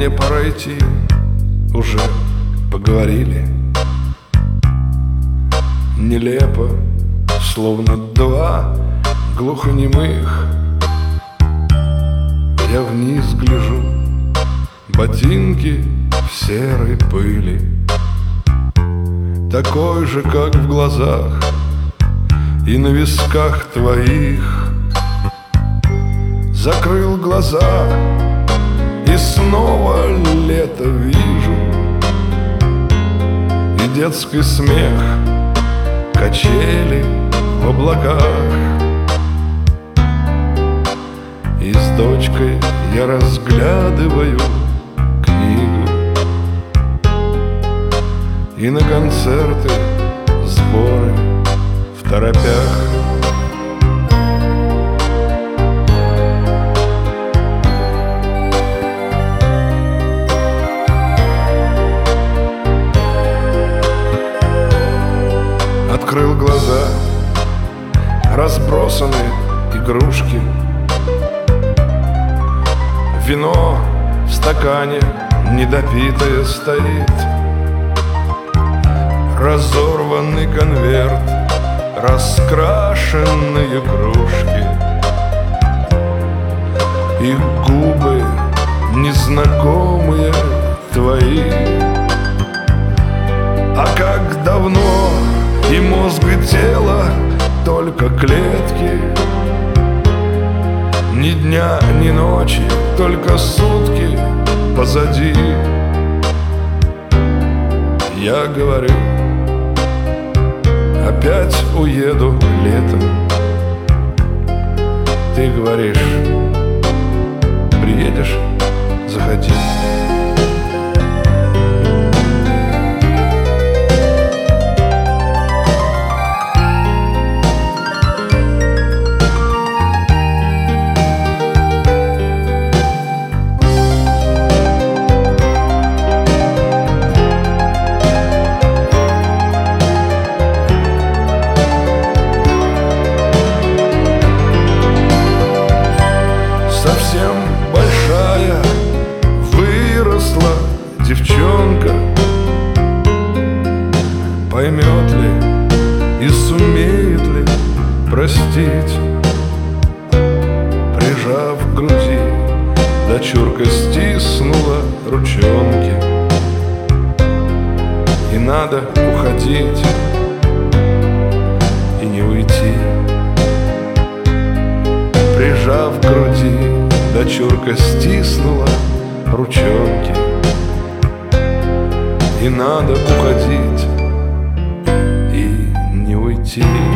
мне пора идти, уже поговорили. Нелепо, словно два глухонемых. Я вниз гляжу, ботинки в серой пыли, такой же, как в глазах и на висках твоих. Закрыл глаза и снова лето вижу, и детский смех, качели в облаках. И с дочкой я разглядываю книгу, и на концерты сборы в торопях. Открыл глаза, разбросаны игрушки, вино в стакане недопитое стоит, разорванный конверт, раскрашенные кружки, и губы незнакомые твои. А как давно и мозг, и тело только клетки, ни дня, ни ночи, только сутки позади. Я говорю, опять уеду летом. Ты говоришь, приедешь, заходи. Совсем большая выросла девчонка, поймет ли и сумеет ли простить? Прижав к груди, дочурка стиснула ручонки. И надо уходить и не уйти. Прижав к груди, дочурка стиснула ручонки. И надо уходить и не уйти.